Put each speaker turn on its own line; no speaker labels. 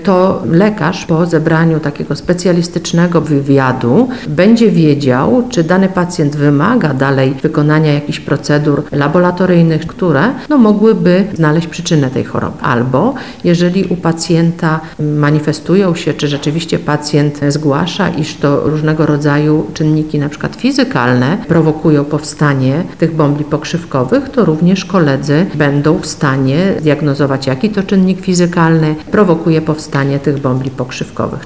to lekarz po zebraniu takiego specjalistycznego wywiadu będzie wiedział, czy dany pacjent wymaga dalej wykonania jakichś procedur laboratoryjnych, które mogłyby znaleźć przyczynę tej choroby. Albo jeżeli u pacjenta manifestują się, czy rzeczywiście pacjent zgłasza, iż to różnego rodzaju czynniki, na przykład fizykalne, prowokują powstanie tych bąbli pokrzywkowych, to również koledzy będą w stanie diagnozować, jaki to czynnik fizykalny prowokuje powstanie tych bąbli pokrzywkowych.